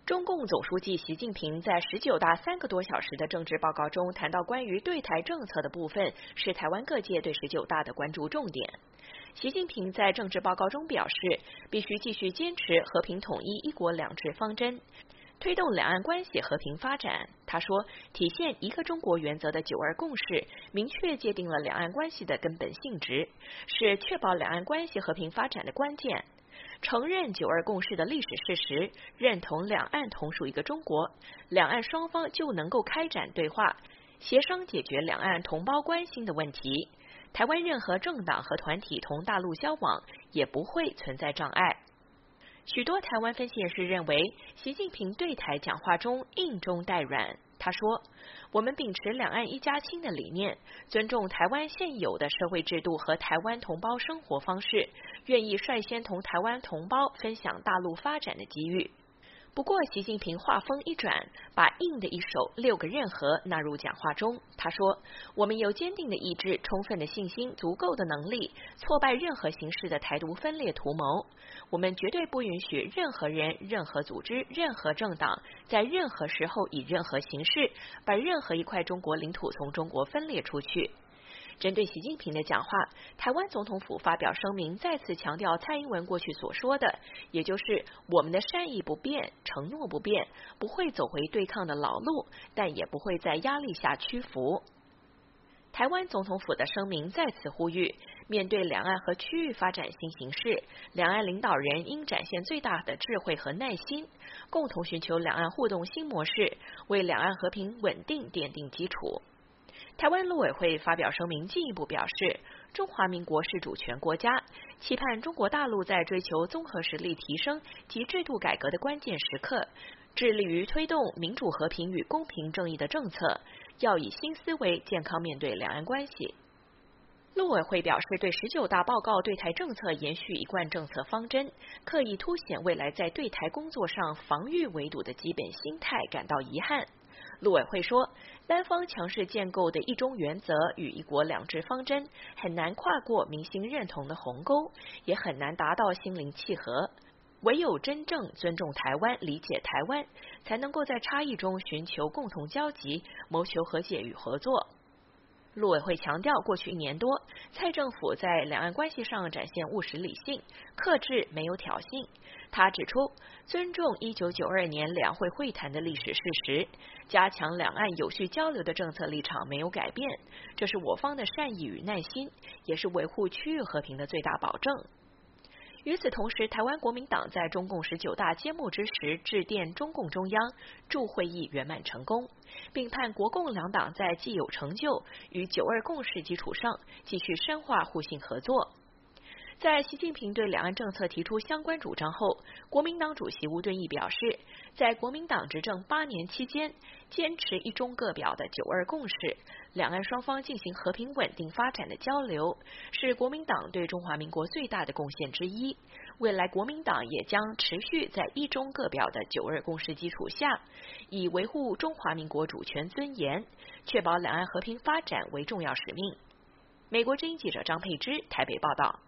中共总书记习近平在19大3个多小时的政治报告中谈到关于对台政策的部分，是台湾各界对19大的关注重点。习近平在政治报告中表示，必须继续坚持和平统一、一国两制方针，推动两岸关系和平发展。他说，体现一个中国原则的9·2共识，明确界定了两岸关系的根本性质，是确保两岸关系和平发展的关键。承认9·2共识的历史事实，认同两岸同属一个中国，两岸双方就能够开展对话，协商解决两岸同胞关心的问题。台湾任何政党和团体同大陆交往也不会存在障碍。许多台湾分析人士认为，习近平对台讲话中硬中带软。他说，我们秉持两岸一家亲的理念，尊重台湾现有的社会制度和台湾同胞生活方式，愿意率先同台湾同胞分享大陆发展的机遇。不过，习近平话锋一转，把硬的一手6个任何纳入讲话中。他说，我们有坚定的意志、充分的信心、足够的能力，挫败任何形式的台独分裂图谋。我们绝对不允许任何人、任何组织、任何政党在任何时候以任何形式把任何一块中国领土从中国分裂出去。针对习近平的讲话，台湾总统府发表声明，再次强调蔡英文过去所说的，也就是我们的善意不变，承诺不变，不会走回对抗的老路，但也不会在压力下屈服。台湾总统府的声明再次呼吁，面对两岸和区域发展新形势，两岸领导人应展现最大的智慧和耐心，共同寻求两岸互动新模式，为两岸和平稳定奠定基础。台湾陆委会发表声明，进一步表示，中华民国是主权国家，期盼中国大陆在追求综合实力提升及制度改革的关键时刻，致力于推动民主和平与公平正义的政策，要以新思维健康面对两岸关系。陆委会表示，对19大报告对台政策延续一贯政策方针，刻意凸显未来在对台工作上防御围堵的基本心态感到遗憾。陆委会说，单方强势建构的一中原则与一国两制方针很难跨过民心认同的鸿沟，也很难达到心灵契合。唯有真正尊重台湾、理解台湾，才能够在差异中寻求共同交集，谋求和解与合作。陆委会强调，过去1年多，蔡政府在两岸关系上展现务实理性、克制，没有挑衅。他指出，尊重1992年两会会谈的历史事实，加强两岸有序交流的政策立场没有改变，这是我方的善意与耐心，也是维护区域和平的最大保证。与此同时，台湾国民党在中共19大揭幕之时致电中共中央，祝会议圆满成功，并盼国共两党在既有成就与9·2共识基础上，继续深化互信合作。在习近平对两岸政策提出相关主张后，国民党主席吴敦义表示，在国民党执政8年期间，坚持一中各表的9·2共识，两岸双方进行和平稳定发展的交流，是国民党对中华民国最大的贡献之一。未来国民党也将持续在一中各表的9·2共识基础下，以维护中华民国主权尊严，确保两岸和平发展为重要使命。美国之音记者张佩芝台北报道。